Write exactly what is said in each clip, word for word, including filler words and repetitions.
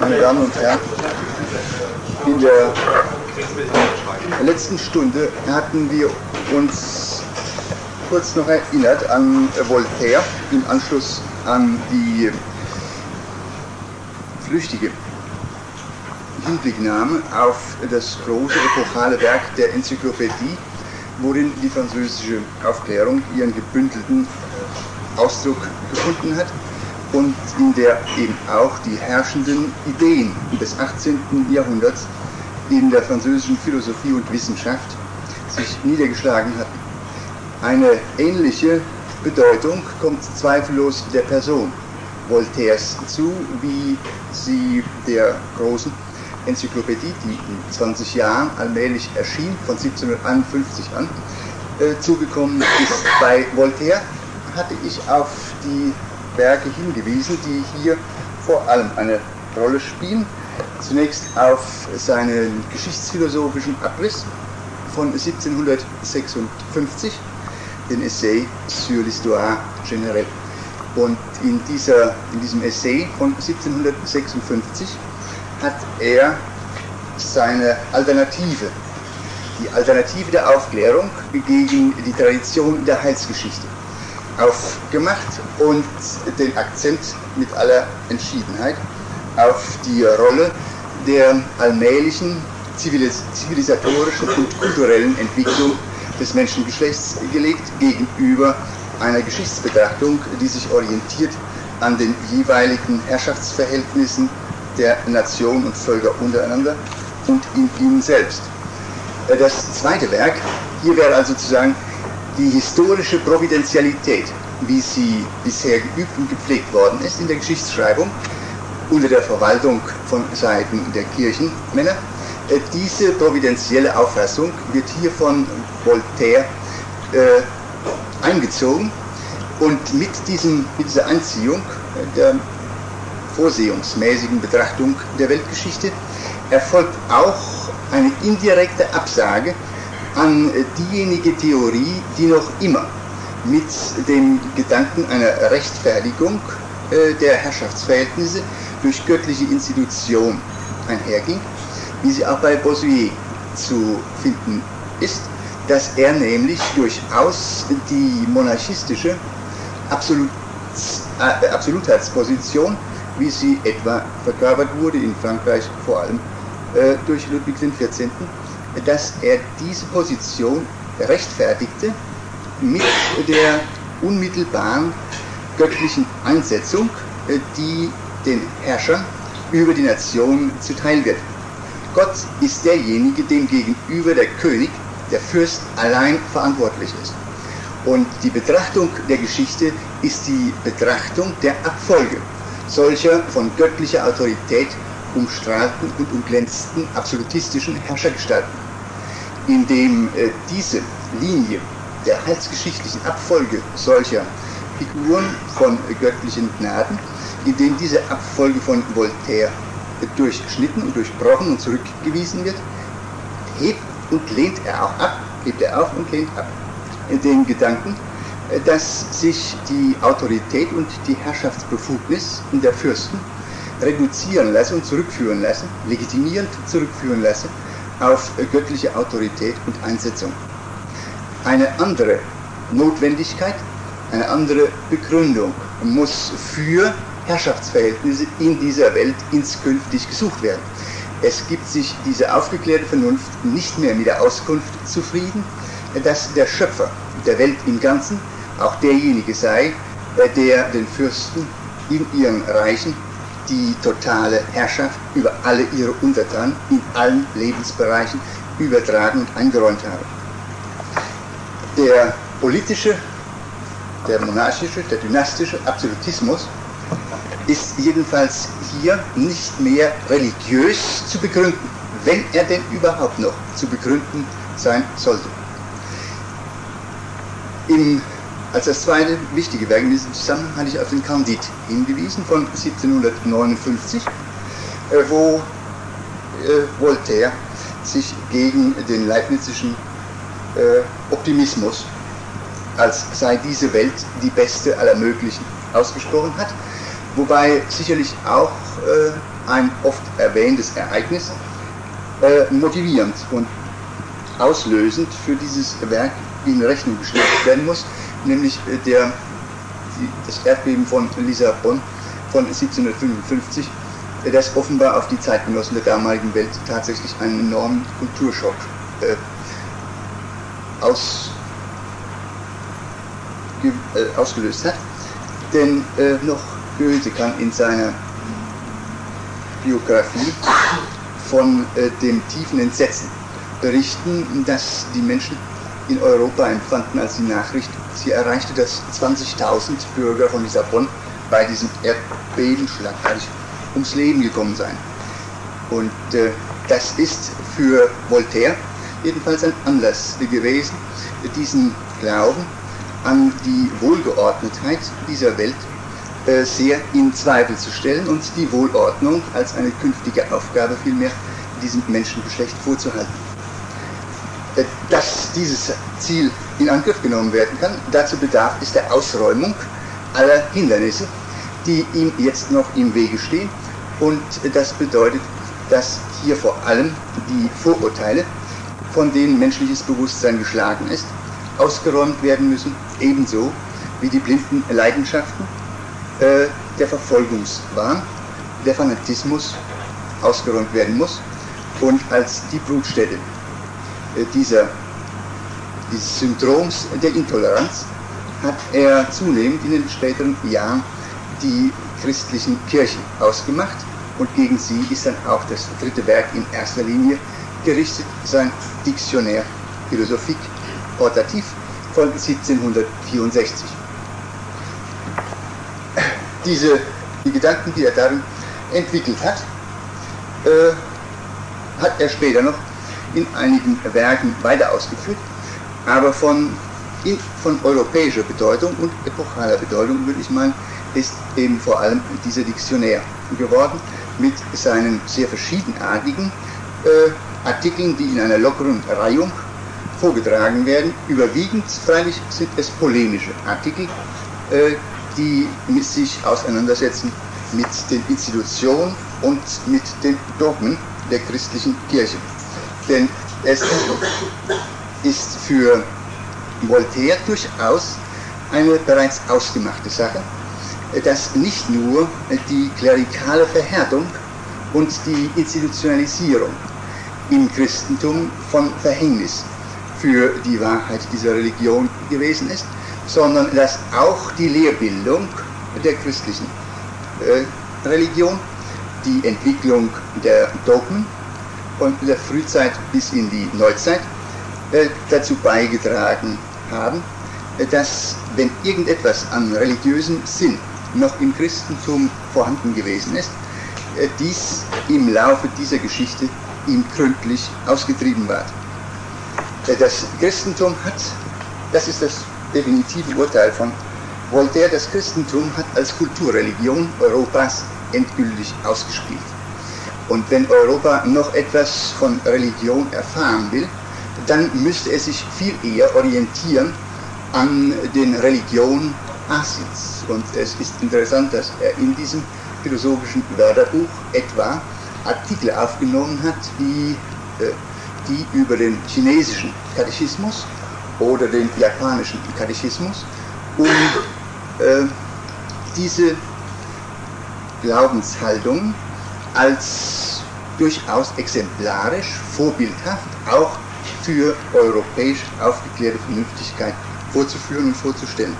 meine Damen und Herren, in der letzten Stunde hatten wir uns kurz noch erinnert an Voltaire im Anschluss an die flüchtige Hinblicknahme auf das große epochale Werk der Enzyklopädie, worin die französische Aufklärung ihren gebündelten Ausdruck gefunden hat und in der eben auch die herrschenden Ideen des achtzehnten Jahrhunderts in der französischen Philosophie und Wissenschaft sich niedergeschlagen hatten. Eine ähnliche Bedeutung kommt zweifellos der Person Voltaires zu, wie sie der großen Enzyklopädie, die in zwanzig Jahren allmählich erschien, von siebzehnhunderteinundfünfzig an, äh, zugekommen ist. Bei Voltaire hatte ich auf die Werke hingewiesen, die hier vor allem eine Rolle spielen. Zunächst auf seinen geschichtsphilosophischen Abriss von siebzehnhundertsechsundfünfzig, den Essai sur l'histoire générale. Und in, dieser, in diesem Essay von siebzehnhundertsechsundfünfzig hat er seine Alternative, die Alternative der Aufklärung gegen die Tradition der Heilsgeschichte aufgemacht und den Akzent mit aller Entschiedenheit auf die Rolle der allmählichen zivilis- zivilisatorischen und kulturellen Entwicklung des Menschengeschlechts gelegt gegenüber einer Geschichtsbetrachtung, die sich orientiert an den jeweiligen Herrschaftsverhältnissen der Nationen und Völker untereinander und in ihnen selbst. Das zweite Werk, hier wäre also sozusagen die historische Providentialität, wie sie bisher geübt und gepflegt worden ist in der Geschichtsschreibung, unter der Verwaltung von Seiten der Kirchenmänner. Diese providentielle Auffassung wird hier von Voltaire äh, eingezogen und mit, diesem, mit dieser Einziehung der vorsehungsmäßigen Betrachtung der Weltgeschichte erfolgt auch eine indirekte Absage an diejenige Theorie, die noch immer mit dem Gedanken einer Rechtfertigung äh, der Herrschaftsverhältnisse durch göttliche Institution einherging, wie sie auch bei Bossuet zu finden ist, dass er nämlich durchaus die monarchistische Absolut, äh, Absolutheitsposition, wie sie etwa verkörpert wurde in Frankreich vor allem äh, durch Ludwig den vierzehnten, dass er diese Position rechtfertigte mit der unmittelbaren göttlichen Einsetzung, äh, die den Herrschern über die Nation zuteil wird. Gott ist derjenige, dem gegenüber der König, der Fürst, allein verantwortlich ist. Und die Betrachtung der Geschichte ist die Betrachtung der Abfolge solcher von göttlicher Autorität umstrahlten und umglänzten absolutistischen Herrschergestalten, indem äh, diese Linie der heilsgeschichtlichen Abfolge solcher Figuren von äh, göttlichen Gnaden, indem diese Abfolge von Voltaire äh, durchschnitten und durchbrochen und zurückgewiesen wird, hebt und lehnt er auch ab, hebt er auf und lehnt ab den Gedanken, dass sich die Autorität und die Herrschaftsbefugnis der Fürsten reduzieren lassen und zurückführen lassen, legitimierend zurückführen lassen auf göttliche Autorität und Einsetzung. Eine andere Notwendigkeit, eine andere Begründung muss für Herrschaftsverhältnisse in dieser Welt inskünftig gesucht werden. Es gibt sich diese aufgeklärte Vernunft nicht mehr mit der Auskunft zufrieden, dass der Schöpfer der Welt im Ganzen auch derjenige sei, der den Fürsten in ihren Reichen die totale Herrschaft über alle ihre Untertanen in allen Lebensbereichen übertragen und eingeräumt habe. Der politische, der monarchische, der dynastische Absolutismus ist jedenfalls hier nicht mehr religiös zu begründen, wenn er denn überhaupt noch zu begründen sein sollte. Im, als das zweite wichtige Werk in diesem Zusammenhang hatte ich auf den Candide hingewiesen von siebzehnhundertneunundfünfzig, äh, wo äh, Voltaire sich gegen den leibnizischen äh, Optimismus, als sei diese Welt die beste aller möglichen, ausgesprochen hat, wobei sicherlich auch äh, ein oft erwähntes Ereignis äh, motivierend und auslösend für dieses Werk in Rechnung gestellt werden muss, nämlich äh, der, die, das Erdbeben von Lissabon von siebzehnhundertfünfundfünfzig, äh, das offenbar auf die Zeitgenossen der damaligen Welt tatsächlich einen enormen Kulturschock äh, aus, ge, äh, ausgelöst hat. Denn äh, noch Goethe kann in seiner Biografie von äh, dem tiefen Entsetzen berichten, dass die Menschen in Europa empfanden, als die Nachricht sie erreichte, dass zwanzigtausend Bürger von Lissabon bei diesem Erdbeben schlagartig ums Leben gekommen seien. Und äh, das ist für Voltaire jedenfalls ein Anlass gewesen, diesen Glauben an die Wohlgeordnetheit dieser Welt äh, sehr in Zweifel zu stellen und die Wohlordnung als eine künftige Aufgabe vielmehr diesem Menschengeschlecht vorzuhalten. Äh, dass dieses Ziel in Angriff genommen werden kann, dazu bedarf es der Ausräumung aller Hindernisse, die ihm jetzt noch im Wege stehen, und äh, das bedeutet, dass hier vor allem die Vorurteile, von denen menschliches Bewusstsein geschlagen ist, ausgeräumt werden müssen, ebenso wie die blinden Leidenschaften, äh, der Verfolgungswahn, der Fanatismus ausgeräumt werden muss, und als die Brutstätte äh, dieser, dieses Syndroms der Intoleranz hat er zunehmend in den späteren Jahren die christlichen Kirchen ausgemacht, und gegen sie ist dann auch das dritte Werk in erster Linie gerichtet, sein Dictionnaire philosophique portatif von siebzehnhundertvierundsechzig. Diese, die Gedanken, die er darin entwickelt hat, äh, hat er später noch in einigen Werken weiter ausgeführt, aber von, in, von europäischer Bedeutung und epochaler Bedeutung, würde ich meinen, ist eben vor allem dieser Dictionnaire geworden, mit seinen sehr verschiedenartigen äh, Artikeln, die in einer lockeren Reihung vorgetragen werden. Überwiegend freilich sind es polemische Artikel, äh, die mit sich auseinandersetzen mit den Institutionen und mit den Dogmen der christlichen Kirche. Denn es ist für Voltaire durchaus eine bereits ausgemachte Sache, dass nicht nur die klerikale Verhärtung und die Institutionalisierung im Christentum von Verhängnis für die Wahrheit dieser Religion gewesen ist, sondern dass auch die Lehrbildung der christlichen äh, Religion, die Entwicklung der Dogmen von der Frühzeit bis in die Neuzeit äh, dazu beigetragen haben, äh, dass, wenn irgendetwas an religiösem Sinn noch im Christentum vorhanden gewesen ist, äh, dies im Laufe dieser Geschichte ihm gründlich ausgetrieben ward. Äh, das Christentum hat, das ist das definitive Urteil von Voltaire, das Christentum hat als Kulturreligion Europas endgültig ausgespielt. Und wenn Europa noch etwas von Religion erfahren will, dann müsste es sich viel eher orientieren an den Religionen Asiens. Und es ist interessant, dass er in diesem philosophischen Wörterbuch etwa Artikel aufgenommen hat, die, äh, die über den chinesischen Katechismus oder den japanischen Katechismus, um äh, diese Glaubenshaltung als durchaus exemplarisch, vorbildhaft, auch für europäisch aufgeklärte Vernünftigkeit vorzuführen und vorzustellen.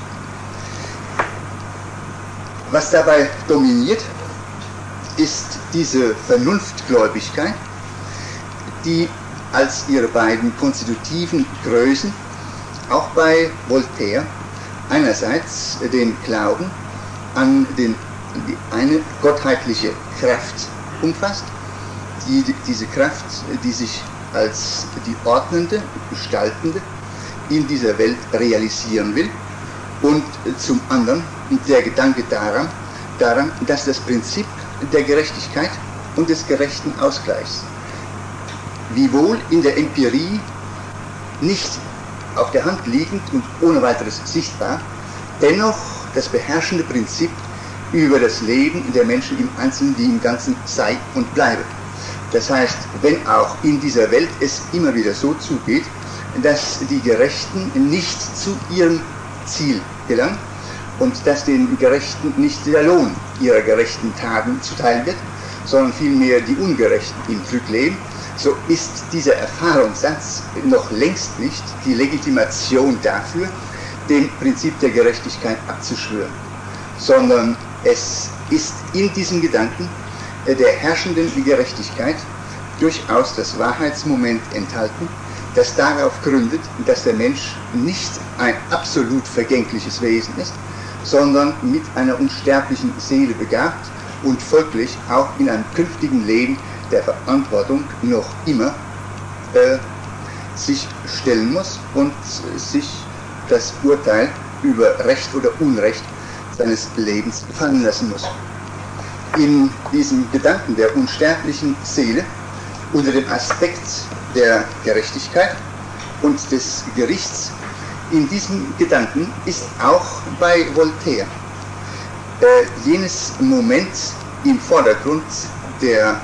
Was dabei dominiert, ist diese Vernunftgläubigkeit, die als ihre beiden konstitutiven Größen auch bei Voltaire einerseits den Glauben an den, die eine gottheitliche Kraft umfasst, die, diese Kraft, die sich als die ordnende, gestaltende in dieser Welt realisieren will, und zum anderen der Gedanke daran, daran, dass das Prinzip der Gerechtigkeit und des gerechten Ausgleichs, wiewohl in der Empirie nicht auf der Hand liegend und ohne weiteres sichtbar, dennoch das beherrschende Prinzip über das Leben der Menschen im Einzelnen, die im Ganzen sei und bleibe. Das heißt, wenn auch in dieser Welt es immer wieder so zugeht, dass die Gerechten nicht zu ihrem Ziel gelangen und dass den Gerechten nicht der Lohn ihrer gerechten Taten zuteil wird, sondern vielmehr die Ungerechten im Glück leben, so ist dieser Erfahrungssatz noch längst nicht die Legitimation dafür, dem Prinzip der Gerechtigkeit abzuschwören, sondern es ist in diesem Gedanken der herrschenden Gerechtigkeit durchaus das Wahrheitsmoment enthalten, das darauf gründet, dass der Mensch nicht ein absolut vergängliches Wesen ist, sondern mit einer unsterblichen Seele begabt und folglich auch in einem künftigen Leben der Verantwortung noch immer äh, sich stellen muss und sich das Urteil über Recht oder Unrecht seines Lebens fallen lassen muss. In diesem Gedanken der unsterblichen Seele unter dem Aspekt der Gerechtigkeit und des Gerichts, in diesem Gedanken ist auch bei Voltaire äh, jenes Moment im Vordergrund der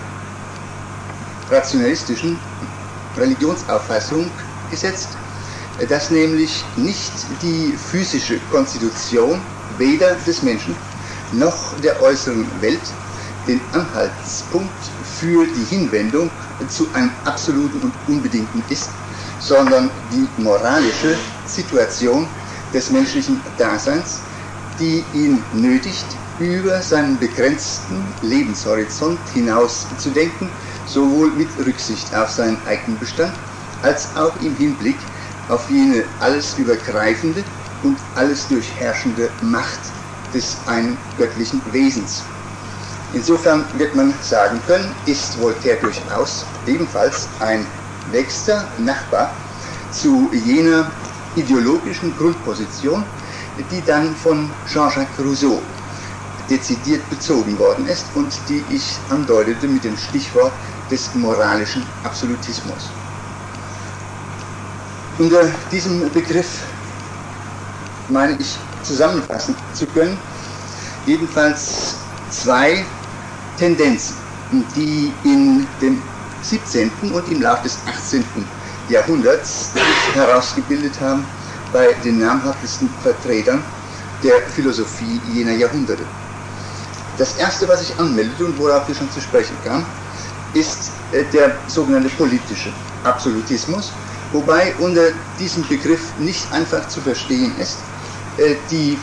rationalistischen Religionsauffassung gesetzt, dass nämlich nicht die physische Konstitution weder des Menschen noch der äußeren Welt den Anhaltspunkt für die Hinwendung zu einem absoluten und unbedingten ist, sondern die moralische Situation des menschlichen Daseins, die ihn nötigt, über seinen begrenzten Lebenshorizont hinaus zu denken, sowohl mit Rücksicht auf seinen eigenen Bestand, als auch im Hinblick auf jene alles übergreifende und alles durchherrschende Macht des einen göttlichen Wesens. Insofern wird man sagen können, ist Voltaire durchaus ebenfalls ein nächster Nachbar zu jener ideologischen Grundposition, die dann von Jean-Jacques Rousseau dezidiert bezogen worden ist und die ich andeutete mit dem Stichwort des moralischen Absolutismus. Unter diesem Begriff meine ich zusammenfassen zu können, jedenfalls zwei Tendenzen, die in dem siebzehnten und im Laufe des achtzehnten Jahrhunderts sich herausgebildet haben bei den namhaftesten Vertretern der Philosophie jener Jahrhunderte. Das erste, was ich anmeldete und worauf wir schon zu sprechen kamen, ist der sogenannte politische Absolutismus, wobei unter diesem Begriff nicht einfach zu verstehen ist, die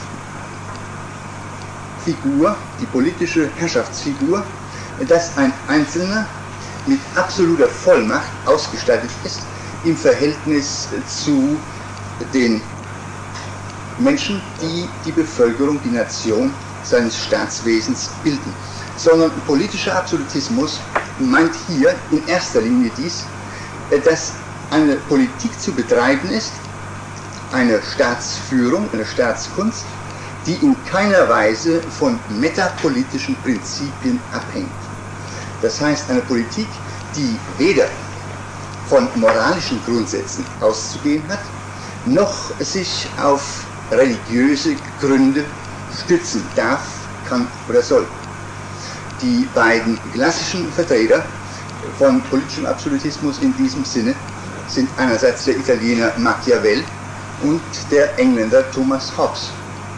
Figur, die politische Herrschaftsfigur, dass ein Einzelner mit absoluter Vollmacht ausgestattet ist im Verhältnis zu den Menschen, die die Bevölkerung, die Nation seines Staatswesens bilden. Sondern politischer Absolutismus meint hier in erster Linie dies, dass eine Politik zu betreiben ist, eine Staatsführung, eine Staatskunst, die in keiner Weise von metapolitischen Prinzipien abhängt. Das heißt, eine Politik, die weder von moralischen Grundsätzen auszugehen hat, noch sich auf religiöse Gründe stützen darf, kann oder soll. Die beiden klassischen Vertreter von politischem Absolutismus in diesem Sinne sind einerseits der Italiener Machiavel und der Engländer Thomas Hobbes.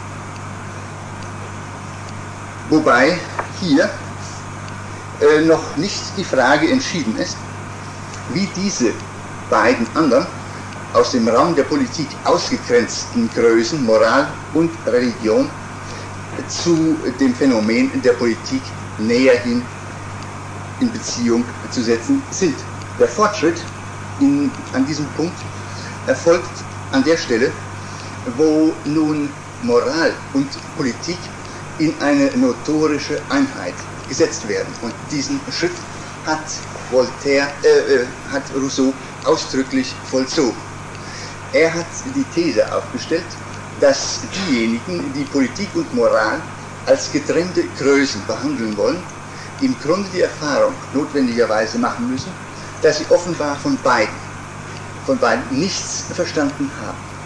Wobei hier äh, noch nicht die Frage entschieden ist, wie diese beiden anderen aus dem Raum der Politik ausgegrenzten Größen Moral und Religion zu dem Phänomen der Politik näher hin in Beziehung zu setzen sind. Der Fortschritt in, an diesem Punkt erfolgt an der Stelle, wo nun Moral und Politik in eine notorische Einheit gesetzt werden. Und diesen Schritt hat Voltaire, äh, hat Rousseau ausdrücklich vollzogen. Er hat die These aufgestellt, dass diejenigen, die Politik und Moral als getrennte Größen behandeln wollen, im Grunde die Erfahrung notwendigerweise machen müssen, dass sie offenbar von beiden, von beiden nichts verstanden haben.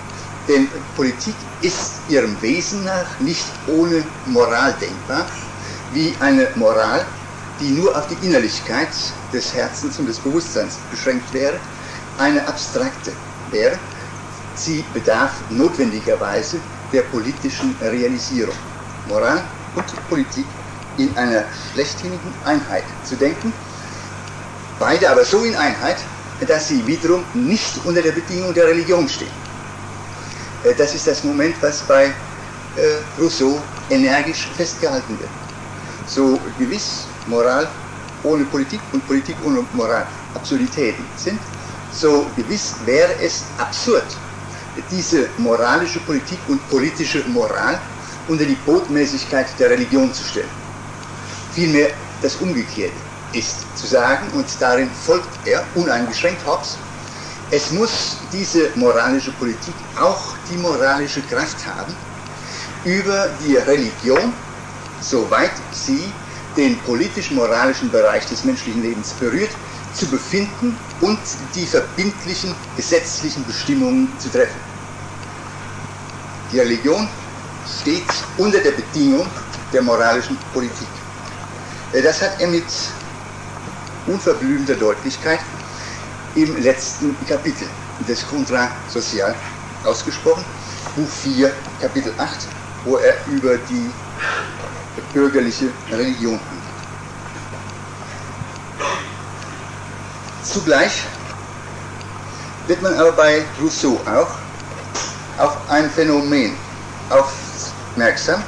Denn Politik ist ihrem Wesen nach nicht ohne Moral denkbar, wie eine Moral, die nur auf die Innerlichkeit des Herzens und des Bewusstseins beschränkt wäre, eine abstrakte wäre. Sie bedarf notwendigerweise der politischen Realisierung. Moral und Politik in einer schlechthinnigen Einheit zu denken, beide aber so in Einheit, dass sie wiederum nicht unter der Bedingung der Religion stehen. Das ist das Moment, was bei äh, Rousseau energisch festgehalten wird. So gewiss Moral ohne Politik und Politik ohne Moral Absurditäten sind, so gewiss wäre es absurd, diese moralische Politik und politische Moral unter die Botmäßigkeit der Religion zu stellen. Vielmehr das Umgekehrte ist zu sagen, und darin folgt er uneingeschränkt Hobbes, es muss diese moralische Politik auch die moralische Kraft haben, über die Religion, soweit sie den politisch-moralischen Bereich des menschlichen Lebens berührt, zu befinden und die verbindlichen gesetzlichen Bestimmungen zu treffen. Die Religion steht unter der Bedingung der moralischen Politik. Das hat er mit unverblümter Deutlichkeit im letzten Kapitel des Contrat Social ausgesprochen, Buch vier, Kapitel acht, wo er über die bürgerliche Religion handelt. Zugleich wird man aber bei Rousseau auch auf ein Phänomen aufmerksam,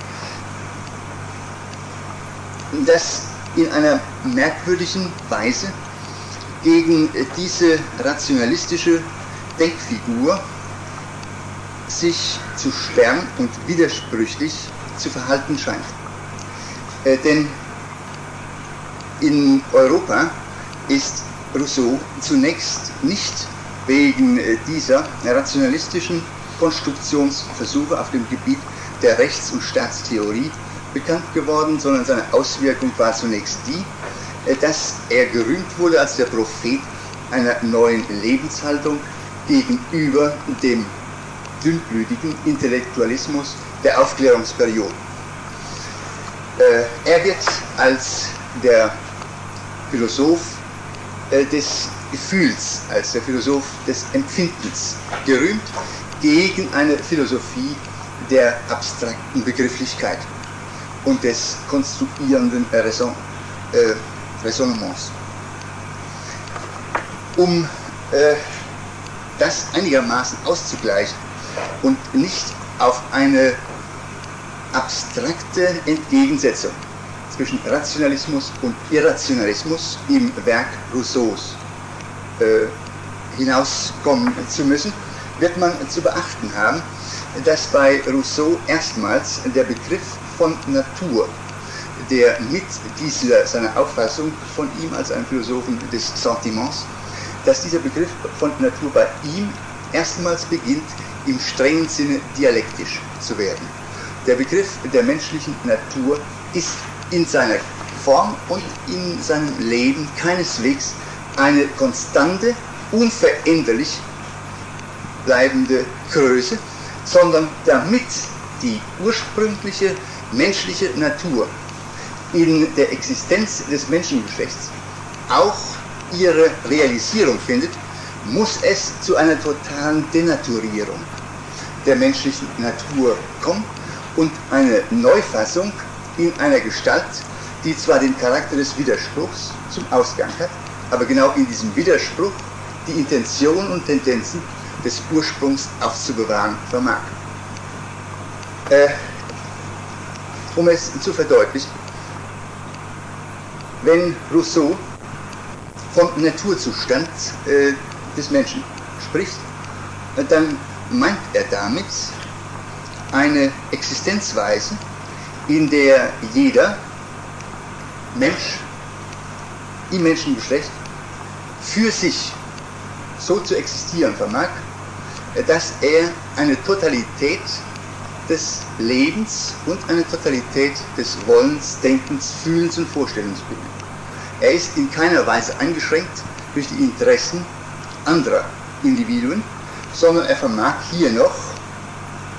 das in einer merkwürdigen Weise gegen diese rationalistische Denkfigur sich zu sperren und widersprüchlich zu verhalten scheint. Äh, denn in Europa ist Rousseau zunächst nicht wegen äh, dieser rationalistischen Konstruktionsversuche auf dem Gebiet der Rechts- und Staatstheorie bekannt geworden, sondern seine Auswirkung war zunächst die, äh, dass er gerühmt wurde als der Prophet einer neuen Lebenshaltung gegenüber dem dünnblütigen Intellektualismus der Aufklärungsperiode. Äh, er wird als der Philosoph äh, des Gefühls, als der Philosoph des Empfindens gerühmt, gegen eine Philosophie der abstrakten Begrifflichkeit und des konstruierenden Raison, äh, Raisonnements. Um äh, das einigermaßen auszugleichen und nicht auf eine abstrakte Entgegensetzung zwischen Rationalismus und Irrationalismus im Werk Rousseaus äh, hinauskommen zu müssen, wird man zu beachten haben, dass bei Rousseau erstmals der Begriff von Natur, der mit dieser seiner Auffassung von ihm als einem Philosophen des Sentiments, dass dieser Begriff von Natur bei ihm erstmals beginnt, im strengen Sinne dialektisch zu werden. Der Begriff der menschlichen Natur ist in seiner Form und in seinem Leben keineswegs eine konstante, unveränderlich bleibende Größe, sondern damit die ursprüngliche menschliche Natur in der Existenz des Menschengeschlechts auch ihre Realisierung findet, muss es zu einer totalen Denaturierung der menschlichen Natur kommen und eine Neufassung in einer Gestalt, die zwar den Charakter des Widerspruchs zum Ausgang hat, aber genau in diesem Widerspruch die Intentionen und Tendenzen des Ursprungs aufzubewahren vermag. Äh, um es zu verdeutlichen, wenn Rousseau vom Naturzustand äh, des Menschen spricht, dann meint er damit eine Existenzweise, in der jeder Mensch im Menschengeschlecht für sich so zu existieren vermag, dass er eine Totalität des Lebens und eine Totalität des Wollens, Denkens, Fühlens und Vorstellens bildet. Er ist in keiner Weise eingeschränkt durch die Interessen anderer Individuen, sondern er vermag hier noch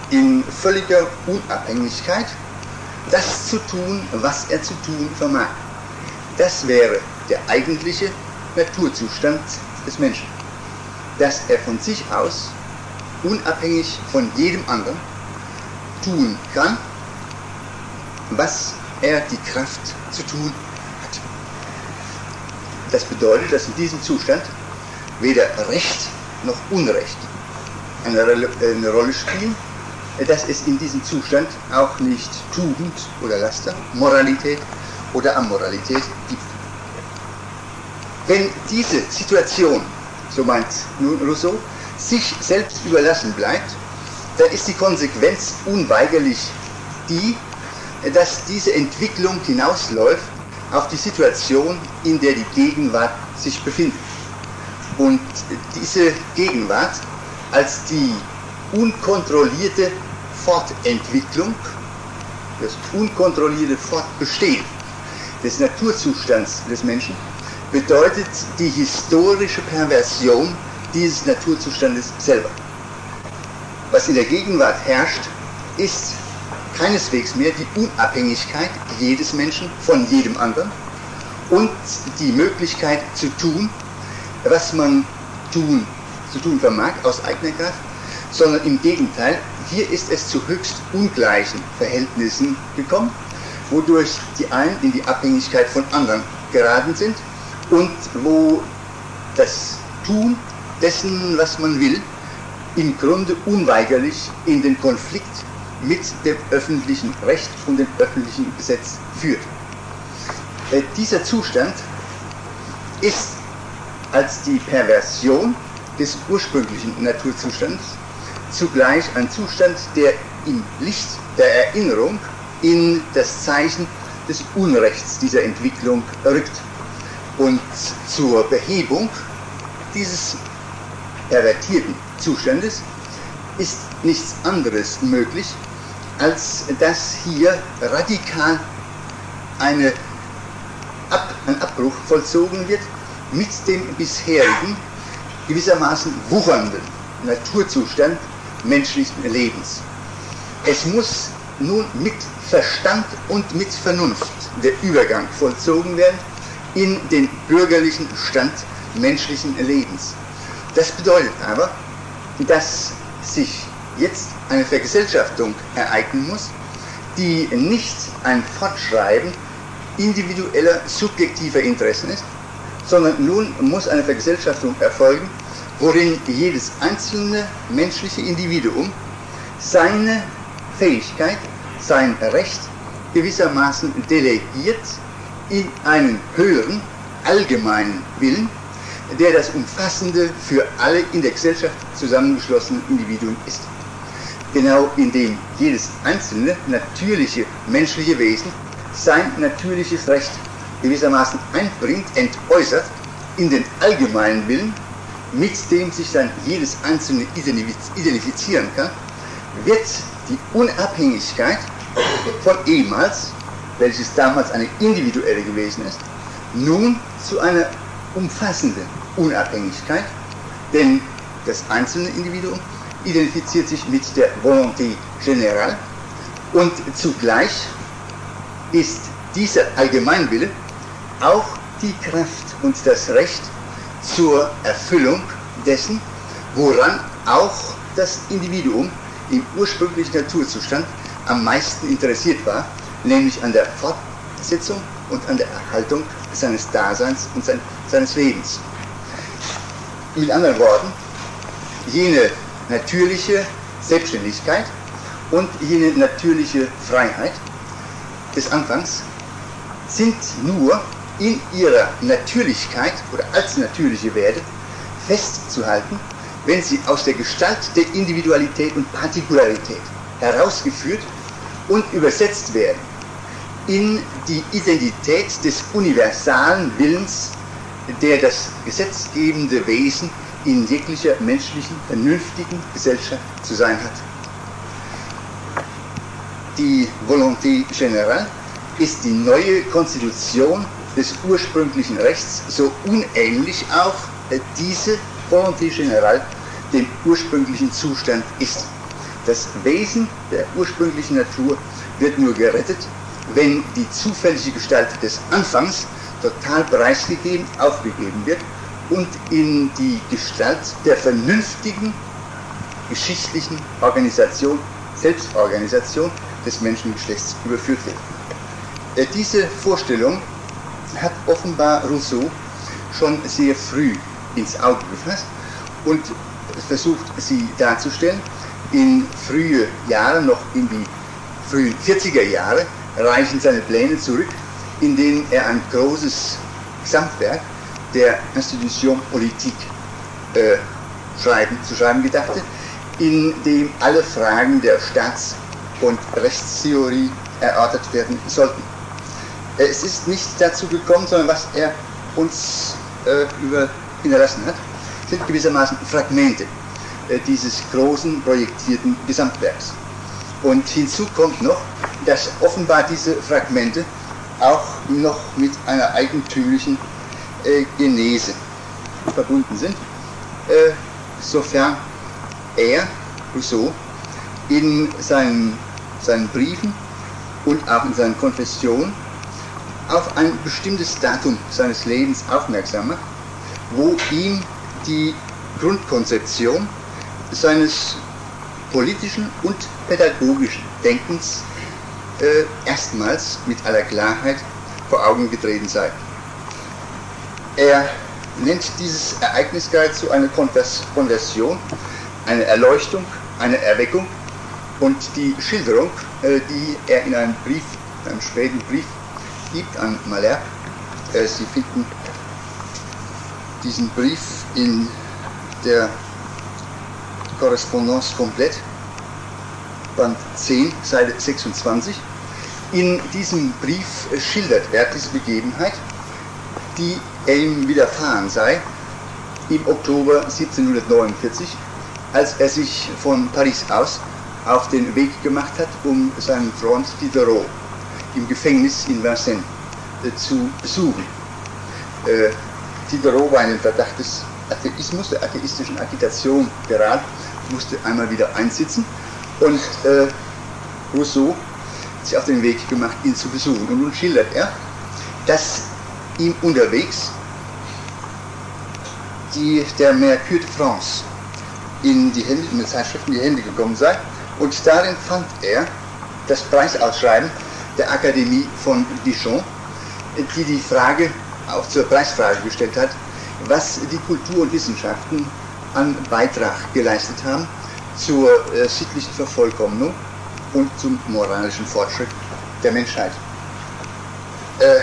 in völliger Unabhängigkeit das zu tun, was er zu tun vermag. Das wäre der eigentliche Naturzustand des Menschen, dass er von sich aus, unabhängig von jedem anderen, tun kann, was er die Kraft zu tun hat. Das bedeutet, dass in diesem Zustand weder Recht noch Unrecht eine, eine Rolle spielen, dass es in diesem Zustand auch nicht Tugend oder Laster, Moralität oder Amoralität gibt. Wenn diese Situation, so meint nun Rousseau, sich selbst überlassen bleibt, dann ist die Konsequenz unweigerlich die, dass diese Entwicklung hinausläuft auf die Situation, in der die Gegenwart sich befindet. Und diese Gegenwart als die unkontrollierte Fortentwicklung, das unkontrollierte Fortbestehen des Naturzustands des Menschen bedeutet die historische Perversion dieses Naturzustandes selber. Was in der Gegenwart herrscht, ist keineswegs mehr die Unabhängigkeit jedes Menschen von jedem anderen und die Möglichkeit zu tun, was man tun, zu tun vermag aus eigener Kraft, sondern im Gegenteil, hier ist es zu höchst ungleichen Verhältnissen gekommen, wodurch die einen in die Abhängigkeit von anderen geraten sind und wo das Tun dessen, was man will, im Grunde unweigerlich in den Konflikt mit dem öffentlichen Recht und dem öffentlichen Gesetz führt. Äh, dieser Zustand ist als die Perversion des ursprünglichen Naturzustands zugleich ein Zustand, der im Licht der Erinnerung in das Zeichen des Unrechts dieser Entwicklung rückt. Und zur Behebung dieses pervertierten Zustandes ist nichts anderes möglich, als dass hier radikal eine Ab, ein Abbruch vollzogen wird mit dem bisherigen, gewissermaßen wuchernden Naturzustand menschlichen Lebens. Es muss nun mit Verstand und mit Vernunft der Übergang vollzogen werden in den bürgerlichen Stand menschlichen Lebens. Das bedeutet aber, dass sich jetzt eine Vergesellschaftung ereignen muss, die nicht ein Fortschreiben individueller, subjektiver Interessen ist, sondern nun muss eine Vergesellschaftung erfolgen, worin jedes einzelne menschliche Individuum seine Fähigkeit, sein Recht gewissermaßen delegiert in einen höheren, allgemeinen Willen, der das umfassende, für alle in der Gesellschaft zusammengeschlossene Individuum ist. Genau indem jedes einzelne natürliche menschliche Wesen sein natürliches Recht gewissermaßen einbringt, entäußert in den allgemeinen Willen, mit dem sich dann jedes Einzelne identifizieren kann, wird die Unabhängigkeit von ehemals, welches damals eine individuelle gewesen ist, nun zu einer umfassenden Unabhängigkeit, denn das einzelne Individuum identifiziert sich mit der Volonté générale und zugleich ist dieser Allgemeinwille auch die Kraft und das Recht zur Erfüllung dessen, woran auch das Individuum im ursprünglichen Naturzustand am meisten interessiert war, nämlich an der Fortsetzung und an der Erhaltung seines Daseins und sein, seines Lebens. Mit anderen Worten, jene natürliche Selbstständigkeit und jene natürliche Freiheit des Anfangs sind nur in ihrer Natürlichkeit oder als natürliche Werte festzuhalten, wenn sie aus der Gestalt der Individualität und Partikularität herausgeführt und übersetzt werden in die Identität des universalen Willens, der das gesetzgebende Wesen in jeglicher menschlichen, vernünftigen Gesellschaft zu sein hat. Die Volonté générale ist die neue Konstitution des ursprünglichen Rechts, so unähnlich auch diese Volonté générale dem ursprünglichen Zustand ist. Das Wesen der ursprünglichen Natur wird nur gerettet, wenn die zufällige Gestalt des Anfangs total preisgegeben, aufgegeben wird und in die Gestalt der vernünftigen, geschichtlichen Organisation, Selbstorganisation des Menschengeschlechts überführt wird. Diese Vorstellung hat offenbar Rousseau schon sehr früh ins Auge gefasst und versucht, sie darzustellen. In frühe Jahre, noch in die frühen vierziger Jahre, reichen seine Pläne zurück, in denen er ein großes Gesamtwerk der Institution Politique äh, schreiben, zu schreiben gedachte, in dem alle Fragen der Staats- und Rechtstheorie erörtert werden sollten. Es ist nicht dazu gekommen, sondern was er uns äh, über hinterlassen hat, sind gewissermaßen Fragmente äh, dieses großen projektierten Gesamtwerks. Und hinzu kommt noch, dass offenbar diese Fragmente auch noch mit einer eigentümlichen äh, Genese verbunden sind, äh, sofern er, Rousseau, in seinen, seinen Briefen und auch in seinen Konfessionen auf ein bestimmtes Datum seines Lebens aufmerksam macht, wo ihm die Grundkonzeption seines politischen und pädagogischen Denkens äh, erstmals mit aller Klarheit vor Augen getreten sei. Er nennt dieses Ereignis geradezu eine Konvers- Konversion, eine Erleuchtung, eine Erweckung, und die Schilderung, äh, die er in einem Brief, einem späten Brief gibt an Malherbe. Äh, Sie finden diesen Brief in der Korrespondance komplett, Band zehn, Seite sechsundzwanzig. In diesem Brief schildert er diese Begebenheit, die ihm widerfahren sei im Oktober siebzehnhundertneunundvierzig, als er sich von Paris aus auf den Weg gemacht hat, um seinen Freund Diderot im Gefängnis in Vincennes äh, zu besuchen. Äh, Diderot war in den Verdacht des Atheismus, der atheistischen Agitation geraten, musste einmal wieder einsitzen, und äh, Rousseau hat sich auf den Weg gemacht, ihn zu besuchen. Und nun schildert er, dass ihm unterwegs die, der Mercure de France in die Hände, in die Zeitschriften in die Hände gekommen sei, und darin fand er das Preisausschreiben der Akademie von Dijon, die die Frage auch zur Preisfrage gestellt hat, was die Kultur und Wissenschaften an Beitrag geleistet haben zur äh, sittlichen Vervollkommnung und zum moralischen Fortschritt der Menschheit. Äh,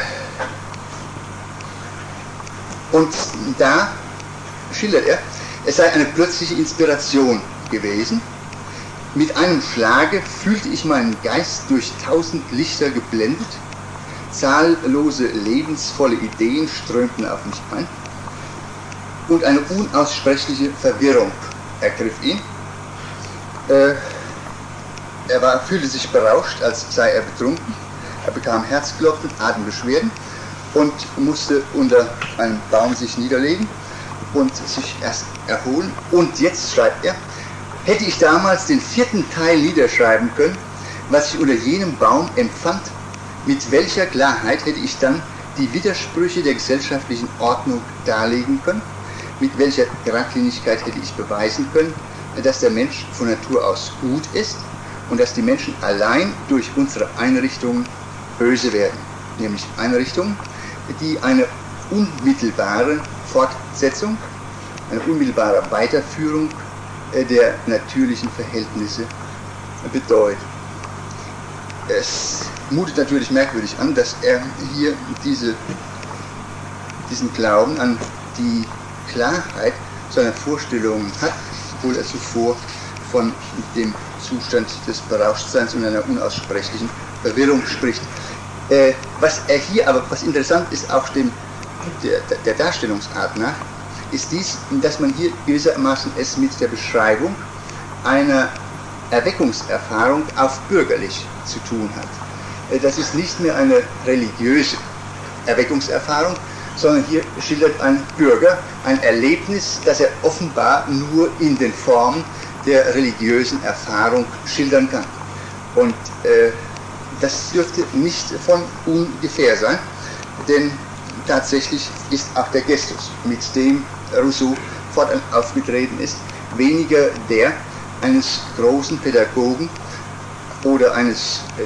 und da schildert er, es sei eine plötzliche Inspiration gewesen. Mit einem Schlage fühlte ich meinen Geist durch tausend Lichter geblendet, zahllose lebensvolle Ideen strömten auf mich ein und eine unaussprechliche Verwirrung ergriff ihn. Äh, er war, fühlte sich berauscht, als sei er betrunken. Er bekam Herzklopfen, Atembeschwerden und musste unter einem Baum sich niederlegen und sich erst erholen. Und jetzt schreibt er, hätte ich damals den vierten Teil niederschreiben können, was ich unter jenem Baum empfand, mit welcher Klarheit hätte ich dann die Widersprüche der gesellschaftlichen Ordnung darlegen können, mit welcher Geradlinigkeit hätte ich beweisen können, dass der Mensch von Natur aus gut ist und dass die Menschen allein durch unsere Einrichtungen böse werden, nämlich Einrichtungen, die eine unmittelbare Fortsetzung, eine unmittelbare Weiterführung der natürlichen Verhältnisse bedeutet. Es mutet natürlich merkwürdig an, dass er hier diese, diesen Glauben an die Klarheit seiner Vorstellungen hat, obwohl er zuvor von dem Zustand des Berauschtseins und einer unaussprechlichen Verwirrung spricht. Äh, was er hier aber, was interessant ist, auch dem, der, der Darstellungsart nach, ist dies, dass man hier gewissermaßen es mit der Beschreibung einer Erweckungserfahrung auf bürgerlich zu tun hat. Das ist nicht mehr eine religiöse Erweckungserfahrung, sondern hier schildert ein Bürger ein Erlebnis, das er offenbar nur in den Formen der religiösen Erfahrung schildern kann. Und äh, das dürfte nicht von ungefähr sein, denn tatsächlich ist auch der Gestus, mit dem Rousseau fortan aufgetreten ist, weniger der eines großen Pädagogen oder eines äh,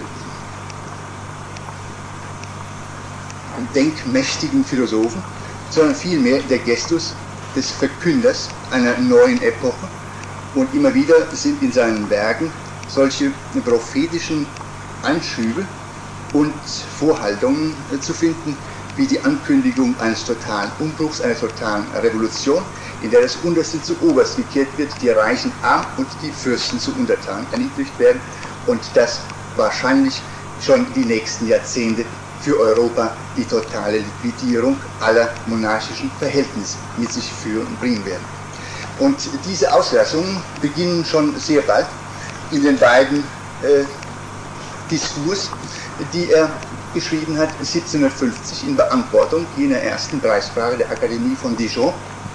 denkmächtigen Philosophen, sondern vielmehr der Gestus des Verkünders einer neuen Epoche. Und immer wieder sind in seinen Werken solche prophetischen Einschübe und Vorhaltungen äh, zu finden, wie die Ankündigung eines totalen Umbruchs, einer totalen Revolution, in der das Unterste zu Oberst gekehrt wird, die Reichen arm und die Fürsten zu Untertanen erniedrigt werden und das wahrscheinlich schon die nächsten Jahrzehnte für Europa die totale Liquidierung aller monarchischen Verhältnisse mit sich führen und bringen werden. Und diese Auslassungen beginnen schon sehr bald in den beiden äh, Diskurs, die er geschrieben hat, siebzehnhundertfünfzig, in Beantwortung jener ersten Preisfrage der Akademie von Dijon,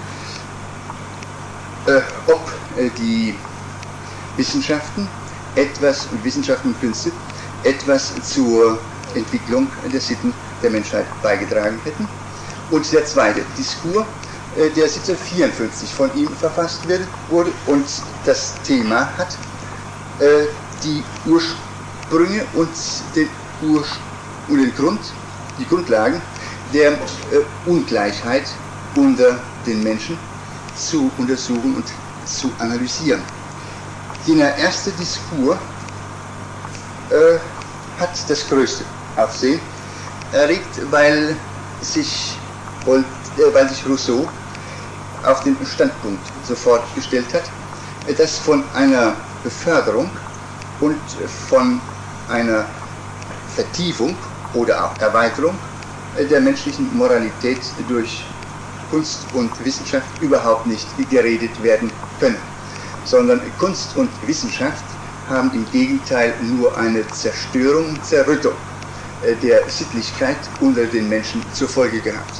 äh, ob äh, die Wissenschaften etwas, Wissenschaften und Künste, etwas zur Entwicklung der Sitten der Menschheit beigetragen hätten. Und der zweite Diskurs, äh, der siebzehnhundertvierundfünfzig von ihm verfasst wird, wurde und das Thema hat äh, die Ursprünge und den Ursprung und den Grund, die Grundlagen der äh, Ungleichheit unter den Menschen zu untersuchen und zu analysieren. Jener erste Diskurs äh, hat das größte Aufsehen erregt, weil sich, äh, weil sich Rousseau auf den Standpunkt sofort gestellt hat, dass von einer Beförderung und von einer Vertiefung oder auch Erweiterung der menschlichen Moralität durch Kunst und Wissenschaft überhaupt nicht geredet werden können, sondern Kunst und Wissenschaft haben im Gegenteil nur eine Zerstörung und Zerrüttung der Sittlichkeit unter den Menschen zur Folge gehabt.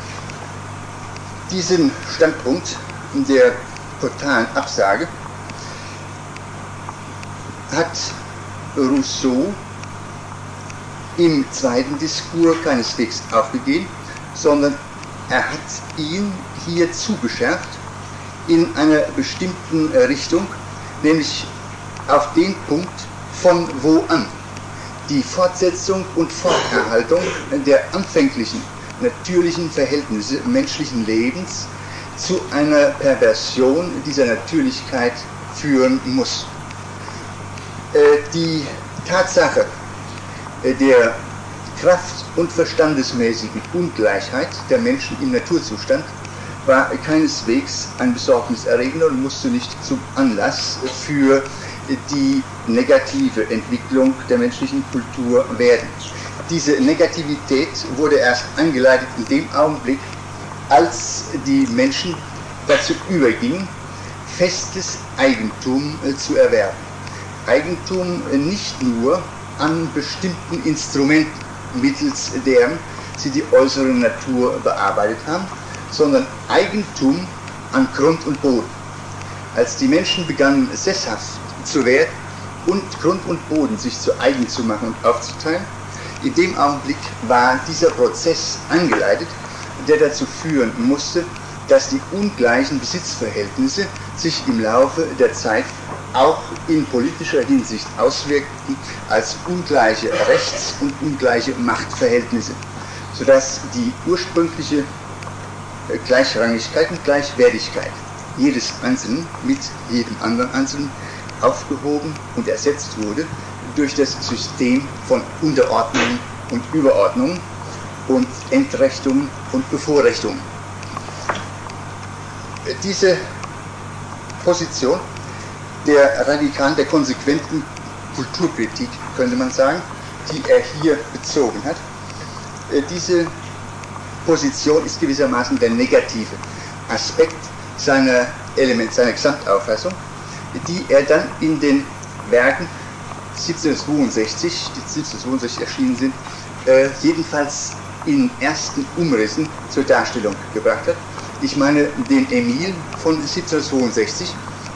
Diesen Standpunkt der totalen Absage hat Rousseau im zweiten Diskurs keineswegs aufgegeben, sondern er hat ihn hier zugeschärft in einer bestimmten Richtung, nämlich auf den Punkt, von wo an die Fortsetzung und Forterhaltung der anfänglichen natürlichen Verhältnisse menschlichen Lebens zu einer Perversion dieser Natürlichkeit führen muss. Die Tatsache der kraft- und verstandesmäßigen Ungleichheit der Menschen im Naturzustand war keineswegs ein besorgniserregender und musste nicht zum Anlass für die negative Entwicklung der menschlichen Kultur werden. Diese Negativität wurde erst eingeleitet in dem Augenblick, als die Menschen dazu übergingen, festes Eigentum zu erwerben. Eigentum nicht nur an bestimmten Instrumenten, mittels deren sie die äußere Natur bearbeitet haben, sondern Eigentum an Grund und Boden. Als die Menschen begannen, sesshaft zu werden und Grund und Boden sich zu eigen zu machen und aufzuteilen, in dem Augenblick war dieser Prozess eingeleitet, der dazu führen musste, dass die ungleichen Besitzverhältnisse sich im Laufe der Zeit auch in politischer Hinsicht auswirkten als ungleiche Rechts- und ungleiche Machtverhältnisse, sodass die ursprüngliche Gleichrangigkeit und Gleichwertigkeit jedes Einzelnen mit jedem anderen Einzelnen aufgehoben und ersetzt wurde durch das System von Unterordnungen und Überordnungen und Entrechtungen und Bevorrechtungen. Diese Position der radikalen, der konsequenten Kulturkritik, könnte man sagen, die er hier bezogen hat, diese Position ist gewissermaßen der negative Aspekt seiner Element, seiner Gesamtauffassung, die er dann in den Werken siebzehnhundertzweiundsechzig, die siebzehnhundertzweiundsechzig erschienen sind, äh, jedenfalls in ersten Umrissen zur Darstellung gebracht hat. Ich meine den Emile von siebzehnhundertzweiundsechzig,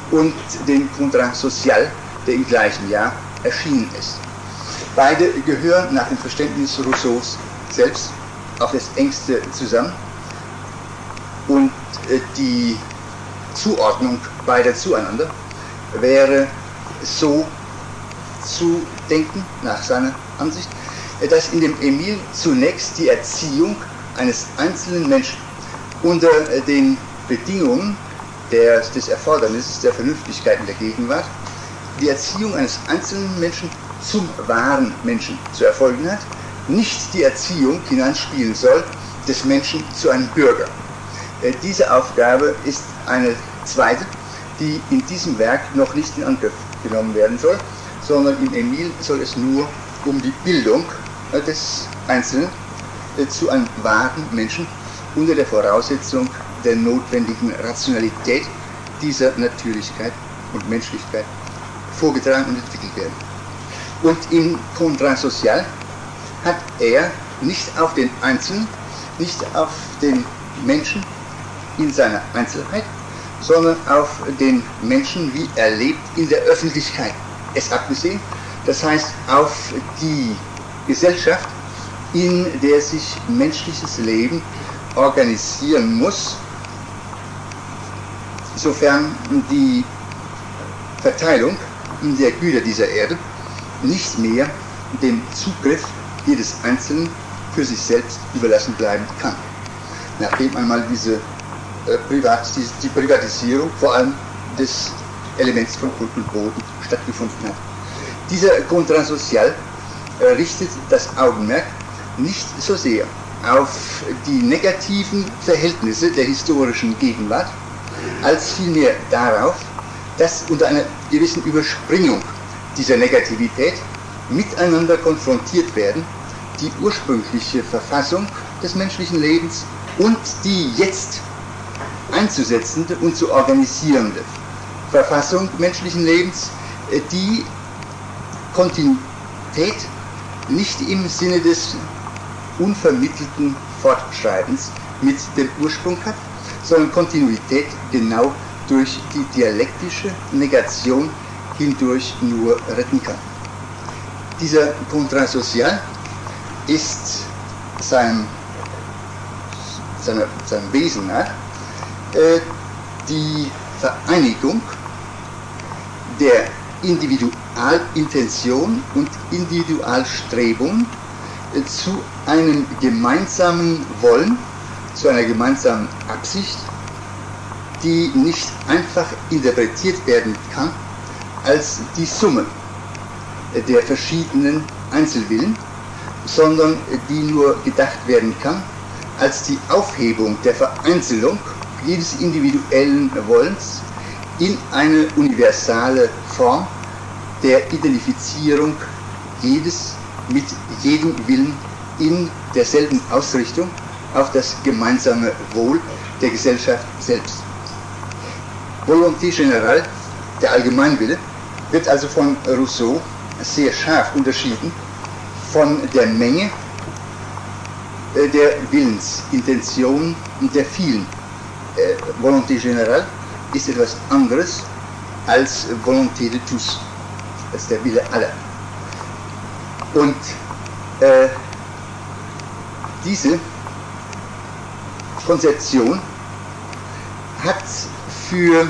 und den Contrat social, der im gleichen Jahr erschienen ist. Beide gehören nach dem Verständnis Rousseaus selbst auf das engste zusammen und die Zuordnung beider zueinander wäre so zu denken, nach seiner Ansicht, dass in dem Emile zunächst die Erziehung eines einzelnen Menschen unter den Bedingungen der, des Erfordernisses der Vernünftigkeit in der Gegenwart, die Erziehung eines einzelnen Menschen zum wahren Menschen zu erfolgen hat, nicht die Erziehung hineinspielen soll des Menschen zu einem Bürger. Äh, diese Aufgabe ist eine zweite, die in diesem Werk noch nicht in Angriff genommen werden soll, sondern im Emile soll es nur um die Bildung äh, des Einzelnen äh, zu einem wahren Menschen unter der Voraussetzung der notwendigen Rationalität dieser Natürlichkeit und Menschlichkeit vorgetragen und entwickelt werden. Und im Contrat social hat er nicht auf den Einzelnen, nicht auf den Menschen in seiner Einzelheit, sondern auf den Menschen, wie er lebt, in der Öffentlichkeit es abgesehen. Das heißt, auf die Gesellschaft, in der sich menschliches Leben organisieren muss, sofern die Verteilung in der Güter dieser Erde nicht mehr dem Zugriff jedes Einzelnen für sich selbst überlassen bleiben kann. Nachdem einmal diese, äh, Privat, die, die Privatisierung vor allem des Elements von Grund und Boden stattgefunden hat. Dieser Contrat social äh, richtet das Augenmerk nicht so sehr auf die negativen Verhältnisse der historischen Gegenwart, als vielmehr darauf, dass unter einer gewissen Überspringung dieser Negativität miteinander konfrontiert werden die ursprüngliche Verfassung des menschlichen Lebens und die jetzt einzusetzende und zu organisierende Verfassung menschlichen Lebens, die Kontinuität nicht im Sinne des unvermittelten Fortschreitens mit dem Ursprung hat, sondern Kontinuität genau durch die dialektische Negation hindurch nur retten kann. Dieser Contrat social ist seinem, seiner, seinem Wesen nach äh, die Vereinigung der Individualintention und Individualstrebung äh, zu einem gemeinsamen Wollen, zu einer gemeinsamen Absicht, die nicht einfach interpretiert werden kann als die Summe der verschiedenen Einzelwillen, sondern die nur gedacht werden kann als die Aufhebung der Vereinzelung jedes individuellen Wollens in eine universale Form der Identifizierung jedes mit jedem Willen in derselben Ausrichtung auf das gemeinsame Wohl der Gesellschaft selbst. Volonté générale, der Allgemeinwille, wird also von Rousseau sehr scharf unterschieden von der Menge der Willensintention und der vielen. Äh, Volonté générale ist etwas anderes als Volonté de tous, als der Wille aller. Und äh, diese Konzeption hat für,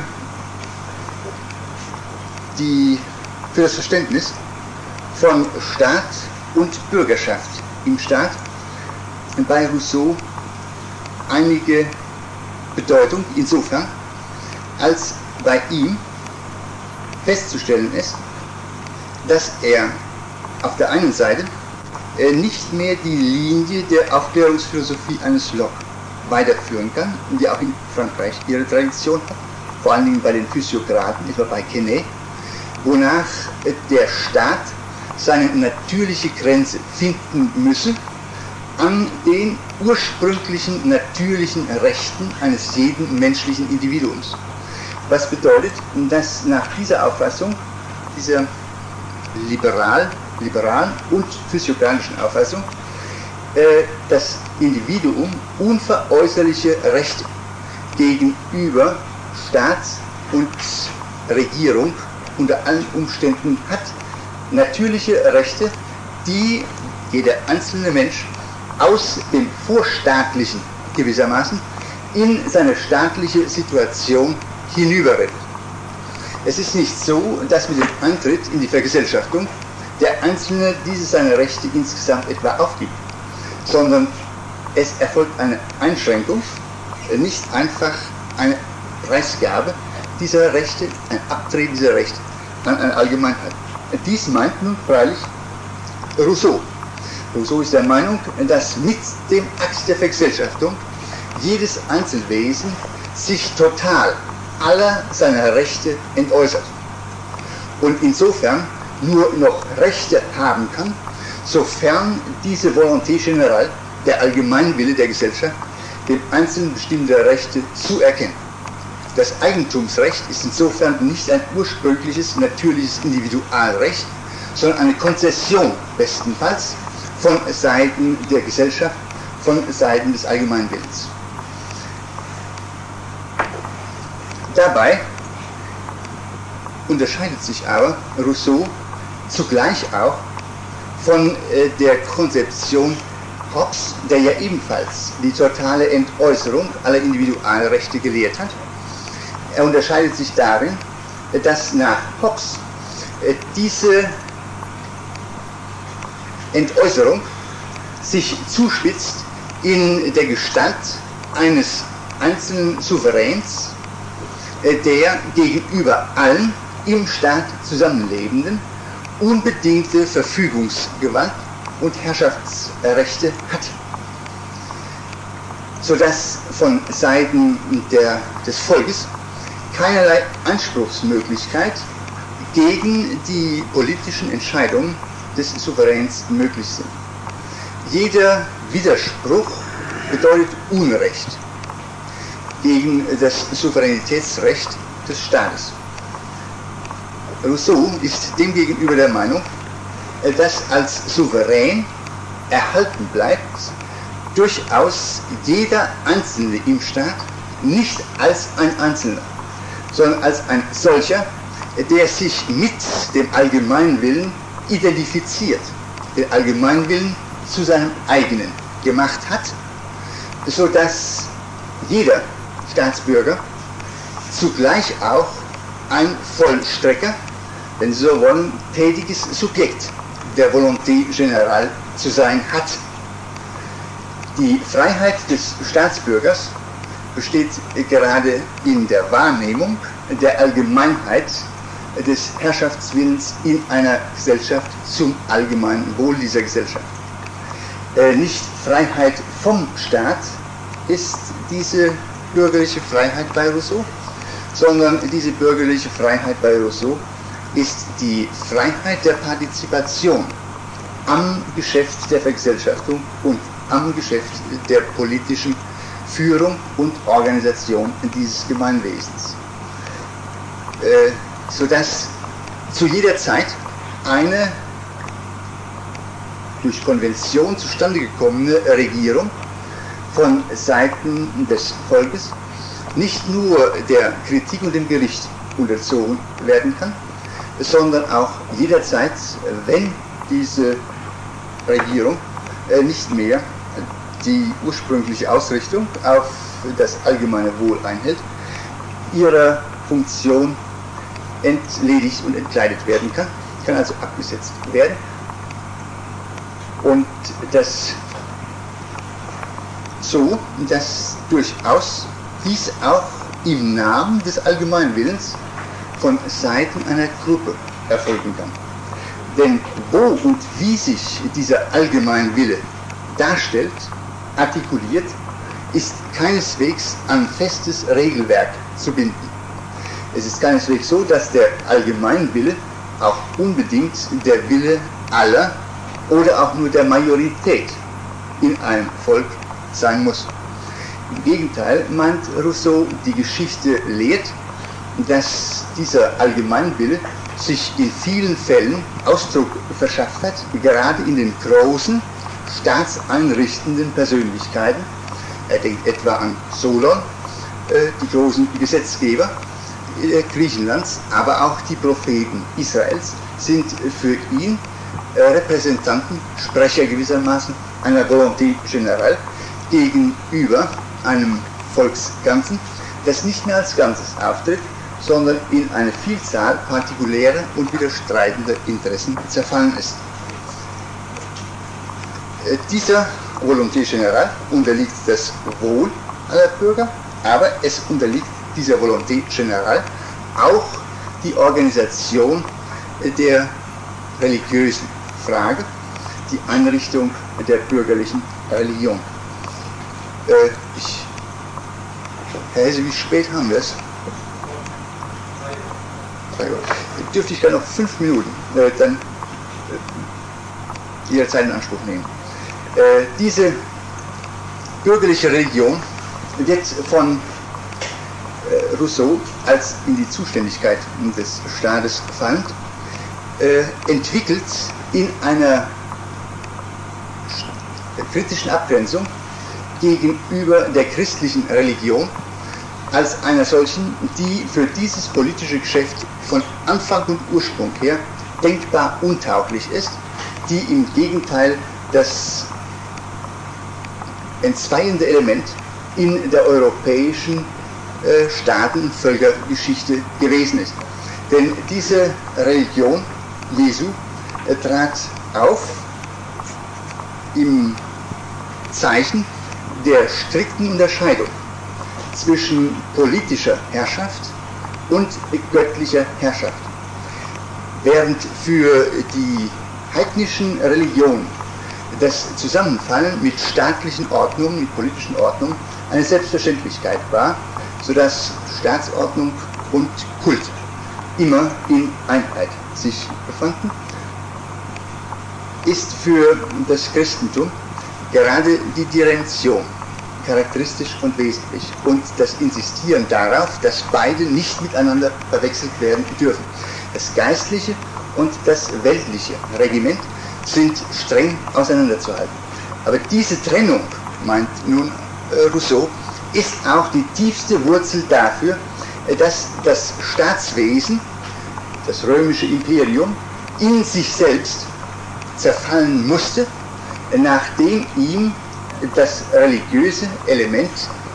die, für das Verständnis von Staat und Bürgerschaft im Staat bei Rousseau einige Bedeutung insofern, als bei ihm festzustellen ist, dass er auf der einen Seite nicht mehr die Linie der Aufklärungsphilosophie eines Locke weiterführen kann, die auch in Frankreich ihre Tradition hat, vor allen Dingen bei den Physiokraten, etwa bei Quesnay, wonach der Staat seine natürliche Grenze finden müsse an den ursprünglichen natürlichen Rechten eines jeden menschlichen Individuums. Was bedeutet, dass nach dieser Auffassung, dieser liberal, liberalen und physiokratischen Auffassung, äh, das Individuum unveräußerliche Rechte gegenüber Staat und Regierung unter allen Umständen hat natürliche Rechte, die jeder einzelne Mensch aus dem Vorstaatlichen gewissermaßen in seine staatliche Situation hinüberrettet. Es ist nicht so, dass mit dem Eintritt in die Vergesellschaftung der Einzelne diese seine Rechte insgesamt etwa aufgibt, sondern es erfolgt eine Einschränkung, nicht einfach eine Preisgabe dieser Rechte, ein Abtreten dieser Rechte an eine Allgemeinheit. Dies meint nun freilich Rousseau. Rousseau ist der Meinung, dass mit dem Akt der Vergesellschaftung jedes Einzelwesen sich total aller seiner Rechte entäußert und insofern nur noch Rechte haben kann, sofern diese Volonté générale, der Allgemeinwille der Gesellschaft, dem Einzelnen bestimmte Rechte zuerkennt. Das Eigentumsrecht ist insofern nicht ein ursprüngliches, natürliches Individualrecht, sondern eine Konzession bestenfalls von Seiten der Gesellschaft, von Seiten des Allgemeinwillens. Dabei unterscheidet sich aber Rousseau zugleich auch von äh, der Konzeption Hobbes, der ja ebenfalls die totale Entäußerung aller Individualrechte gelehrt hat. Er unterscheidet sich darin, dass nach Hobbes äh, diese Entäußerung sich zuspitzt in der Gestalt eines einzelnen Souveräns, äh, der gegenüber allen im Staat zusammenlebenden unbedingte Verfügungsgewalt und Herrschaftsrechte hat, sodass von Seiten der, des Volkes keinerlei Anspruchsmöglichkeit gegen die politischen Entscheidungen des Souveräns möglich sind. Jeder Widerspruch bedeutet Unrecht gegen das Souveränitätsrecht des Staates. Rousseau ist demgegenüber der Meinung, dass als Souverän erhalten bleibt durchaus jeder Einzelne im Staat nicht als ein Einzelner, sondern als ein solcher, der sich mit dem Allgemeinwillen identifiziert, den Allgemeinwillen zu seinem eigenen gemacht hat, sodass jeder Staatsbürger zugleich auch ein Vollstrecker, wenn Sie so wollen, tätiges Subjekt der Volonté générale zu sein hat. Die Freiheit des Staatsbürgers besteht gerade in der Wahrnehmung der Allgemeinheit des Herrschaftswillens in einer Gesellschaft zum allgemeinen Wohl dieser Gesellschaft. Äh, nicht Freiheit vom Staat ist diese bürgerliche Freiheit bei Rousseau, sondern diese bürgerliche Freiheit bei Rousseau ist die Freiheit der Partizipation am Geschäft der Vergesellschaftung und am Geschäft der politischen Führung und Organisation dieses Gemeinwesens, äh, sodass zu jeder Zeit eine durch Konvention zustande gekommene Regierung von Seiten des Volkes nicht nur der Kritik und dem Gericht unterzogen werden kann, sondern auch jederzeit, wenn diese Regierung nicht mehr die ursprüngliche Ausrichtung auf das allgemeine Wohl einhält, ihrer Funktion entledigt und entkleidet werden kann, kann also abgesetzt werden. Und das so, dass durchaus dies auch im Namen des Allgemeinwillens von Seiten einer Gruppe erfolgen kann. Denn wo und wie sich dieser Allgemeinwille darstellt, artikuliert, ist keineswegs an festes Regelwerk zu binden. Es ist keineswegs so, dass der Allgemeinwille auch unbedingt der Wille aller oder auch nur der Majorität in einem Volk sein muss. Im Gegenteil meint Rousseau, die Geschichte lehrt, dass dieser Allgemeinwille sich in vielen Fällen Ausdruck verschafft hat, gerade in den großen, staatseinrichtenden Persönlichkeiten. Er denkt etwa an Solon, äh, die großen Gesetzgeber, Griechenlands, aber auch die Propheten Israels sind für ihn Repräsentanten, Sprecher gewissermaßen einer Volonté générale gegenüber einem Volksganzen, das nicht mehr als Ganzes auftritt, sondern in eine Vielzahl partikulärer und widerstreitender Interessen zerfallen ist. Dieser Volonté générale unterliegt das Wohl aller Bürger, aber es unterliegt dieser Volonté générale auch die Organisation der religiösen Frage, die Einrichtung der bürgerlichen Religion. Äh, ich, Herr Hesse, wie spät haben wir es? Dürfte ich gar noch fünf Minuten äh, dann äh, Ihre Zeit in Anspruch nehmen. Äh, diese bürgerliche Religion wird von äh, Rousseau als in die Zuständigkeit des Staates fallend äh, entwickelt in einer kritischen Abgrenzung gegenüber der christlichen Religion als einer solchen, die für dieses politische Geschäft von Anfang und Ursprung her denkbar untauglich ist, die im Gegenteil das entzweiende Element in der europäischen äh, Staaten- und Völkergeschichte gewesen ist. Denn diese Religion Jesu äh, trat auf im Zeichen der strikten Unterscheidung zwischen politischer Herrschaft und göttlicher Herrschaft. Während für die heidnischen Religionen das Zusammenfallen mit staatlichen Ordnungen, mit politischen Ordnungen eine Selbstverständlichkeit war, sodass Staatsordnung und Kult immer in Einheit sich befanden, ist für das Christentum gerade die Dimension charakteristisch und wesentlich und das Insistieren darauf, dass beide nicht miteinander verwechselt werden dürfen. Das geistliche und das weltliche Regiment sind streng auseinanderzuhalten. Aber diese Trennung, meint nun äh, Rousseau, ist auch die tiefste Wurzel dafür, äh, dass das Staatswesen, das römische Imperium, in sich selbst zerfallen musste, nachdem ihm das religiöse Element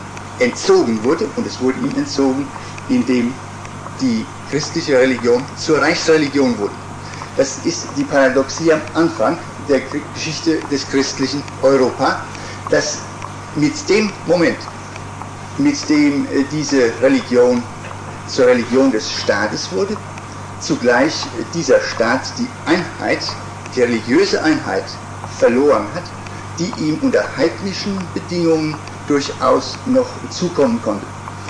entzogen wurde, und es wurde ihm entzogen, indem die christliche Religion zur Reichsreligion wurde. Das ist die Paradoxie am Anfang der Geschichte des christlichen Europa, dass mit dem Moment, mit dem diese Religion zur Religion des Staates wurde, zugleich dieser Staat die Einheit, die religiöse Einheit verloren hat, die ihm unter heidnischen Bedingungen durchaus noch zukommen konnte.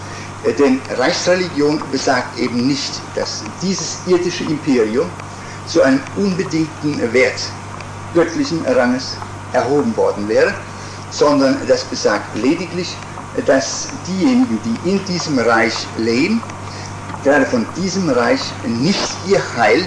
Denn Reichsreligion besagt eben nicht, dass dieses irdische Imperium zu einem unbedingten Wert göttlichen Ranges erhoben worden wäre, sondern das besagt lediglich, dass diejenigen, die in diesem Reich leben, gerade von diesem Reich nicht ihr Heil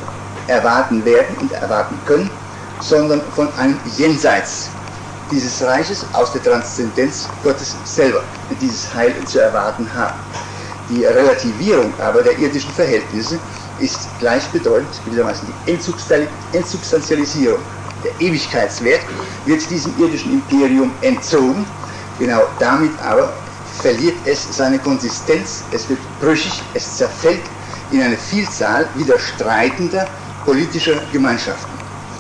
erwarten werden und erwarten können, sondern von einem Jenseits dieses Reiches aus der Transzendenz Gottes selber dieses Heil zu erwarten haben. Die Relativierung aber der irdischen Verhältnisse ist gleichbedeutend, gewissermaßen die Entsubstantialisierung. Der Ewigkeitswert wird diesem irdischen Imperium entzogen, genau damit aber verliert es seine Konsistenz, es wird brüchig, es zerfällt in eine Vielzahl widerstreitender politischer Gemeinschaften.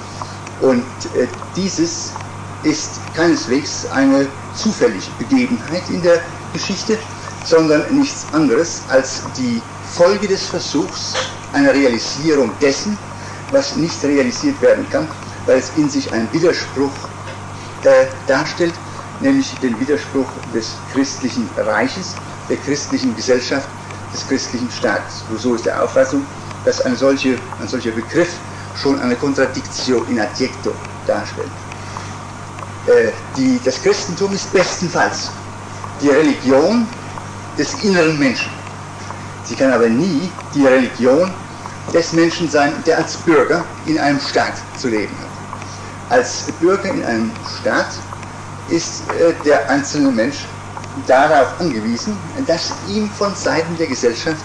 Und äh, dieses ist keineswegs eine zufällige Begebenheit in der Geschichte, sondern nichts anderes als die Folge des Versuchs einer Realisierung dessen, was nicht realisiert werden kann, weil es in sich einen Widerspruch äh, darstellt, nämlich den Widerspruch des christlichen Reiches, der christlichen Gesellschaft, des christlichen Staates. Rousseau ist der Auffassung, dass eine solche, ein solcher Begriff schon eine Contradictio in adjecto darstellt. Äh, die, das Christentum ist bestenfalls die Religion des inneren Menschen. Sie kann aber nie die Religion des Menschen sein, der als Bürger in einem Staat zu leben hat. Als Bürger in einem Staat ist äh, der einzelne Mensch darauf angewiesen, dass ihm von Seiten der Gesellschaft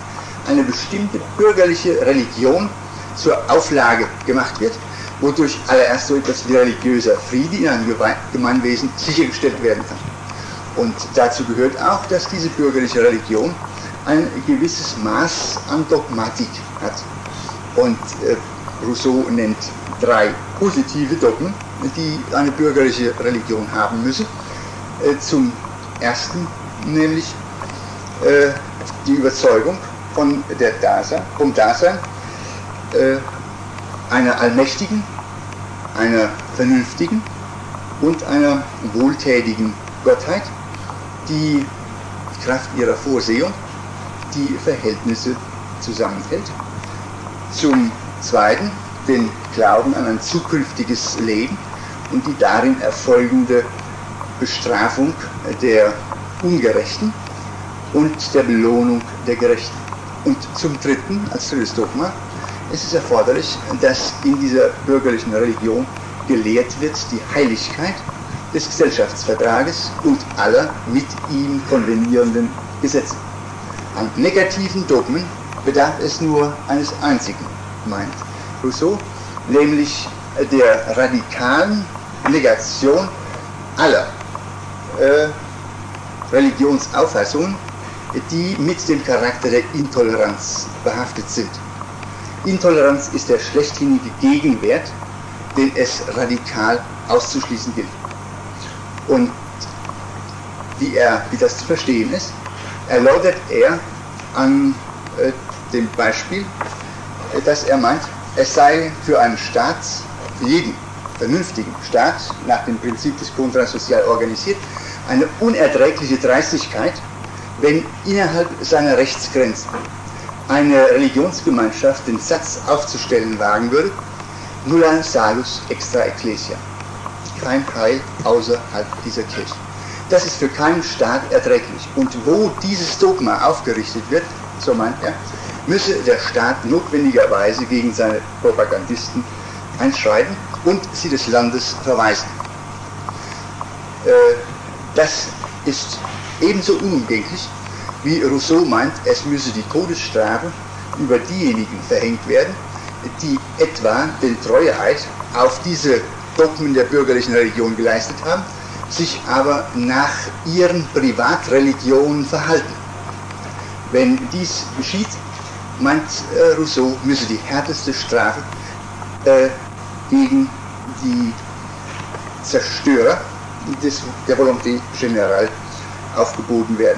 eine bestimmte bürgerliche Religion zur Auflage gemacht wird, wodurch allererst so etwas wie religiöser Friede in einem Gemeinwesen sichergestellt werden kann. Und dazu gehört auch, dass diese bürgerliche Religion ein gewisses Maß an Dogmatik hat. Und äh, Rousseau nennt drei positive Dogmen, die eine bürgerliche Religion haben müsse. Äh, zum ersten nämlich äh, die Überzeugung von der Dasein, vom Dasein äh, einer allmächtigen, einer vernünftigen und einer wohltätigen Gottheit, die Kraft ihrer Vorsehung die Verhältnisse zusammenhält. Zum Zweiten den Glauben an ein zukünftiges Leben und die darin erfolgende Bestrafung der Ungerechten und der Belohnung der Gerechten. Und zum Dritten, als drittes Dogma, ist es erforderlich, dass in dieser bürgerlichen Religion gelehrt wird die Heiligkeit des Gesellschaftsvertrages und aller mit ihm konvenierenden Gesetze. An negativen Dogmen bedarf es nur eines einzigen, meint Rousseau, nämlich der radikalen Negation aller äh, Religionsauffassungen, die mit dem Charakter der Intoleranz behaftet sind. Intoleranz ist der schlechthinige Gegenwert, den es radikal auszuschließen gilt. Und wie, er, wie das zu verstehen ist, erläutert er an äh, dem Beispiel, äh, dass er meint, es sei für einen Staat, für jeden vernünftigen Staat, nach dem Prinzip des Contras sozial organisiert, eine unerträgliche Dreistigkeit, wenn innerhalb seiner Rechtsgrenzen eine Religionsgemeinschaft den Satz aufzustellen wagen würde, nulla salus extra ecclesia, kein Heil außerhalb dieser Kirche. Das ist für keinen Staat erträglich. Und wo dieses Dogma aufgerichtet wird, so meint er, müsse der Staat notwendigerweise gegen seine Propagandisten einschreiten und sie des Landes verweisen. Äh, das ist ebenso unumgänglich, wie Rousseau meint, es müsse die Todesstrafe über diejenigen verhängt werden, die etwa den Treueeid auf diese Dogmen der bürgerlichen Religion geleistet haben, sich aber nach ihren Privatreligionen verhalten. Wenn dies geschieht, meint äh, Rousseau, müsse die härteste Strafe äh, gegen die Zerstörer des, der Volonté Générale aufgeboten werden.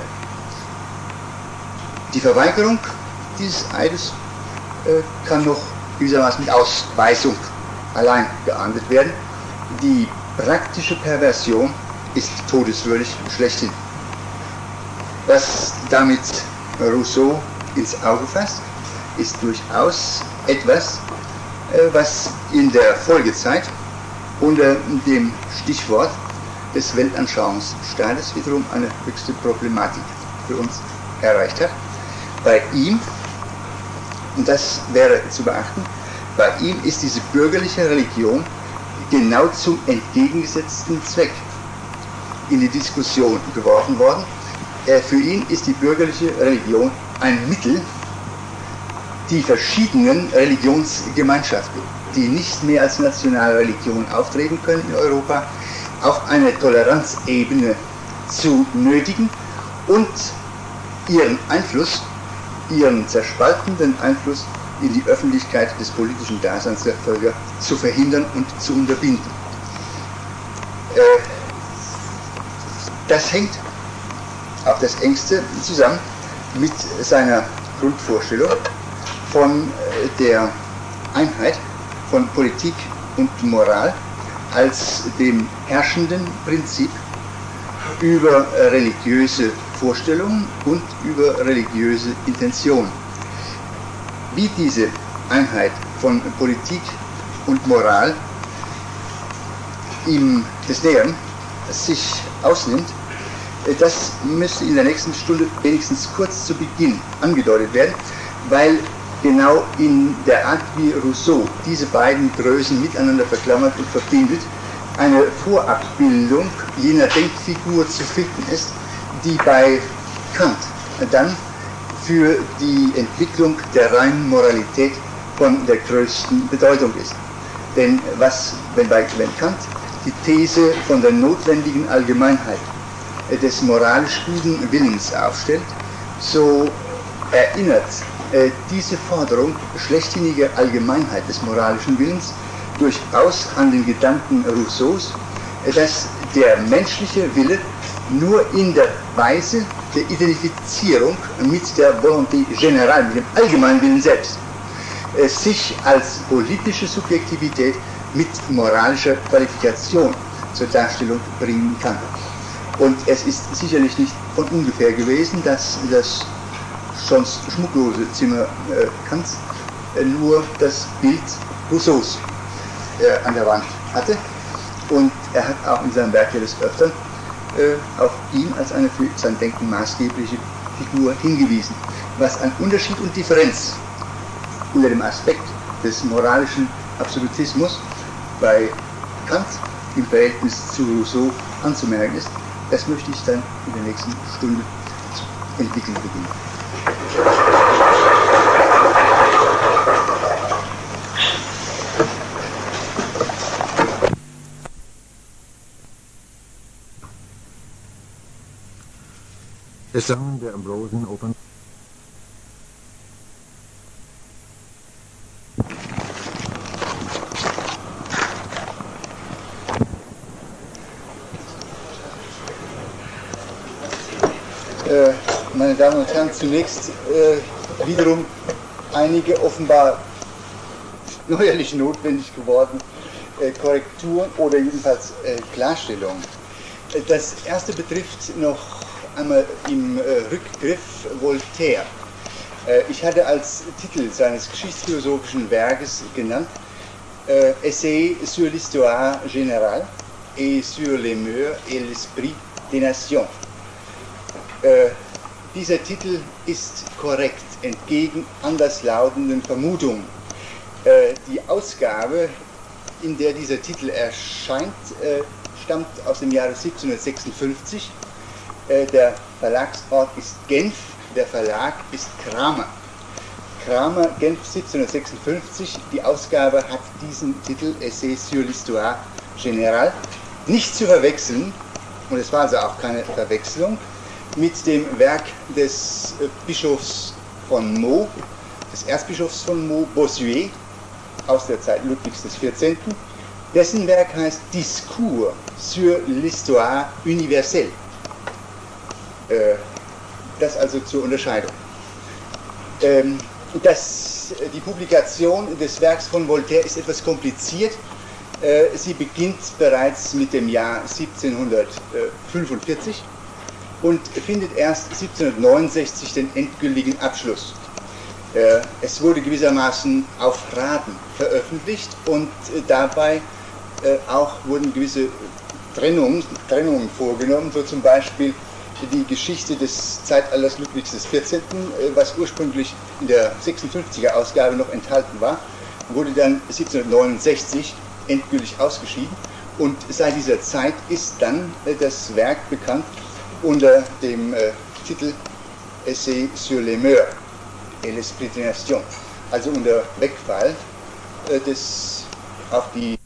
Die Verweigerung dieses Eides äh, kann noch gewissermaßen mit Ausweisung allein geahndet werden. Die praktische Perversion ist todeswürdig schlechthin. Was damit Rousseau ins Auge fasst, ist durchaus etwas, äh, was in der Folgezeit unter dem Stichwort des Weltanschauungsstaates wiederum eine höchste Problematik für uns erreicht hat. Bei ihm, und das wäre zu beachten, bei ihm ist diese bürgerliche Religion genau zum entgegengesetzten Zweck in die Diskussion geworfen worden. Äh, für ihn ist die bürgerliche Religion ein Mittel, die verschiedenen Religionsgemeinschaften, die nicht mehr als nationale Religion auftreten können in Europa, auf eine Toleranzebene zu nötigen und ihren Einfluss, ihren zerspaltenden Einfluss in die Öffentlichkeit des politischen Daseins der Völker zu verhindern und zu unterbinden. Äh, das hängt auf das Engste zusammen mit seiner Grundvorstellung von der Einheit von Politik und Moral als dem herrschenden Prinzip über religiöse Vorstellungen und über religiöse Intentionen. Wie diese Einheit von Politik und Moral ihm des Näheren sich ausnimmt, das müsste in der nächsten Stunde wenigstens kurz zu Beginn angedeutet werden, weil genau in der Art, wie Rousseau diese beiden Größen miteinander verklammert und verbindet, eine Vorabbildung jener Denkfigur zu finden ist, die bei Kant dann für die Entwicklung der reinen Moralität von der größten Bedeutung ist. Denn was, wenn bei wenn Kant die These von der notwendigen Allgemeinheit des moralisch guten Willens aufstellt, so erinnert äh, diese Forderung schlechthinniger Allgemeinheit des moralischen Willens durchaus an den Gedanken Rousseaus, äh, dass der menschliche Wille nur in der Weise der Identifizierung mit der Volonté générale, mit dem allgemeinen Willen selbst, äh, sich als politische Subjektivität mit moralischer Qualifikation zur Darstellung bringen kann. Und es ist sicherlich nicht von ungefähr gewesen, dass das sonst schmucklose Zimmer äh, Kants äh, nur das Bild Rousseaus äh, an der Wand hatte. Und er hat auch in seinem Werk ja des Öfteren äh, auf ihn als eine für sein Denken maßgebliche Figur hingewiesen. Was an Unterschied und Differenz unter dem Aspekt des moralischen Absolutismus bei Kant im Verhältnis zu Rousseau anzumerken ist, das möchte ich dann in der nächsten Stunde zu entwickeln beginnen. Es sangen der Ambrosen Opern. Äh, meine Damen und Herren, zunächst äh, wiederum einige offenbar neuerlich notwendig geworden äh, Korrekturen oder jedenfalls äh, Klarstellungen. Äh, das erste betrifft noch einmal im äh, Rückgriff Voltaire. Äh, ich hatte als Titel seines geschichtsphilosophischen Werkes genannt äh, Essai sur l'histoire générale et sur les mœurs et l'esprit des nations. Äh, dieser Titel ist korrekt, entgegen anderslautenden Vermutungen. Äh, die Ausgabe, in der dieser Titel erscheint, äh, stammt aus dem Jahre siebzehnhundertsechsundfünfzig. Äh, der Verlagsort ist Genf, der Verlag ist Kramer. Kramer, Genf siebzehnhundertsechsundfünfzig. Die Ausgabe hat diesen Titel Essai sur l'histoire générale. Nicht zu verwechseln, und es war also auch keine Verwechslung, mit dem Werk des äh, Bischofs von Meaux, des Erzbischofs von Meaux, Bossuet, aus der Zeit Ludwigs des vierzehnten. Dessen Werk heißt Discours sur l'histoire universelle. Äh, das also zur Unterscheidung. Ähm, das, die Publikation des Werks von Voltaire ist etwas kompliziert. Äh, sie beginnt bereits mit dem Jahr siebzehnhundertfünfundvierzig. Und findet erst siebzehnhundertneunundsechzig den endgültigen Abschluss. Äh, es wurde gewissermaßen auf Raten veröffentlicht und äh, dabei äh, auch wurden gewisse Trennungen, Trennungen vorgenommen, so zum Beispiel die Geschichte des Zeitalters Ludwigs des vierzehnten, äh, was ursprünglich in der sechsundfünfziger Ausgabe noch enthalten war, wurde dann siebzehnhundertneunundsechzig endgültig ausgeschieden und seit dieser Zeit ist dann äh, das Werk bekannt unter dem äh, Titel Essai sur les mœurs et l'esprit des nations, also unter Wegfall äh, des auf die